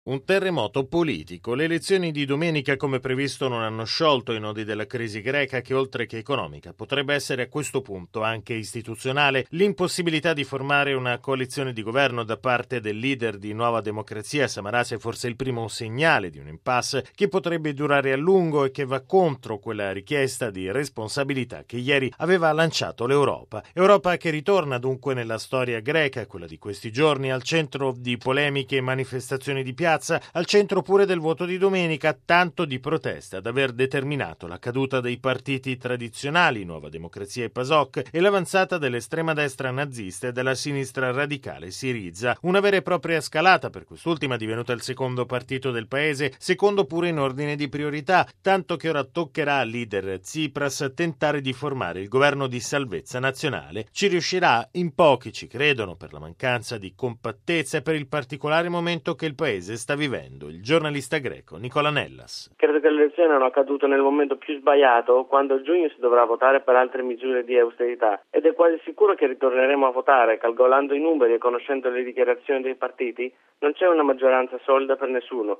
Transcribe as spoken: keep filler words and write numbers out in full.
Un terremoto politico. Le elezioni di domenica, come previsto, non hanno sciolto i nodi della crisi greca che, oltre che economica, potrebbe essere a questo punto anche istituzionale. L'impossibilità di formare una coalizione di governo da parte del leader di Nuova Democrazia, Samaras, è forse il primo segnale di un impasse che potrebbe durare a lungo e che va contro quella richiesta di responsabilità che ieri aveva lanciato l'Europa. Europa che ritorna dunque nella storia greca, quella di questi giorni, al centro di polemiche e manifestazioni di piazza, al centro pure del voto di domenica, tanto di protesta ad aver determinato la caduta dei partiti tradizionali, Nuova Democrazia e PASOK, e l'avanzata dell'estrema destra nazista e della sinistra radicale Syriza. Una vera e propria scalata, per quest'ultima divenuta il secondo partito del paese, secondo pure in ordine di priorità, tanto che ora toccherà al leader Tsipras tentare di formare il governo di salvezza nazionale. Ci riuscirà? In pochi ci credono, per la mancanza di compattezza e per il particolare momento che il paese sta vivendo. Il giornalista greco Nicola Nellas. Credo che le elezioni hanno accaduto nel momento più sbagliato, quando a giugno si dovrà votare per altre misure di austerità, ed è quasi sicuro che ritorneremo a votare. Calcolando i numeri e conoscendo le dichiarazioni dei partiti, non c'è una maggioranza solida per nessuno.